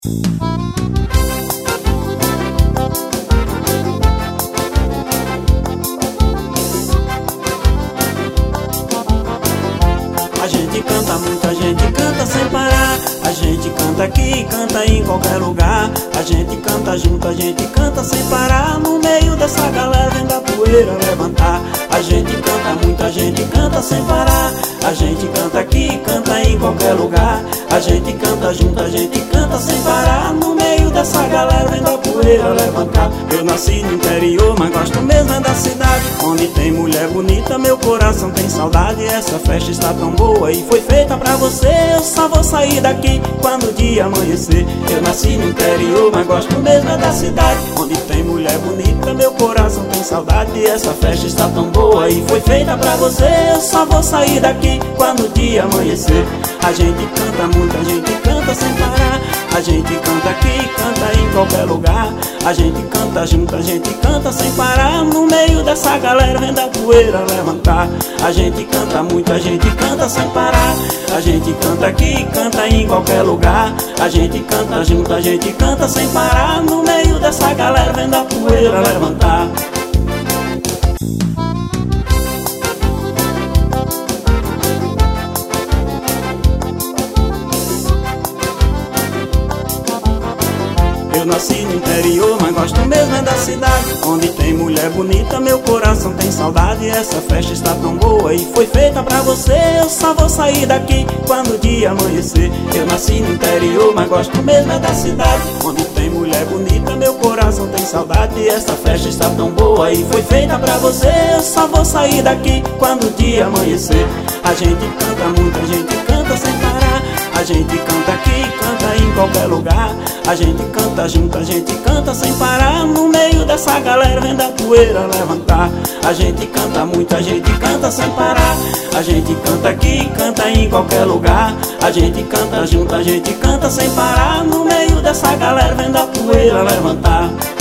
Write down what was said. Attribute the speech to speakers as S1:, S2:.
S1: A gente canta muito, a gente canta sem parar. A gente canta aqui, canta em qualquer lugar. A gente canta junto, a gente canta sem parar. No meio dessa galera vem da poeira levantar. A gente canta muito, a gente canta sem parar. A gente canta aqui, canta em qualquer lugar. A gente canta junto, a gente canta sem parar. No meio dessa galera vem da poeira levantar. Eu nasci no interior, mas gosto mesmo é da cidade, onde tem mulher bonita, meu coração tem saudade. Essa festa está tão boa e foi feita pra você. Eu só vou sair daqui quando o dia amanhecer. Eu nasci no interior, mas gosto mesmo é da cidade, onde tem mulher bonita, meu coração tem saudade. Essa festa está tão boa e foi feita pra você. Eu só vou sair daqui quando o dia amanhecer. A gente canta muito, a gente canta sem parar. A gente canta aqui, canta em qualquer lugar. A gente canta junto, a gente canta sem parar. No meio dessa galera vem da poeira levantar. A gente canta muito, a gente canta sem parar. A gente canta aqui, canta em qualquer lugar. A gente canta junto, a gente canta sem parar. No meio dessa galera vem da poeira levantar. Eu nasci no interior, mas gosto mesmo é da cidade, onde tem mulher bonita, meu coração tem saudade. Essa festa está tão boa e foi feita pra você. Eu só vou sair daqui quando o dia amanhecer. Eu nasci no interior, mas gosto mesmo é da cidade, onde tem mulher bonita, meu coração tem saudade. Essa festa está tão boa e foi feita pra você. Eu só vou sair daqui quando o dia amanhecer. A gente canta muito, a gente canta sem parar. A gente canta aqui, canta em qualquer lugar. A gente canta junto, a gente canta sem parar. No meio dessa galera vem da poeira levantar. A gente canta muito, a gente canta sem parar. A gente canta aqui, canta em qualquer lugar. A gente canta junto, a gente canta sem parar. No meio dessa galera vem da poeira levantar.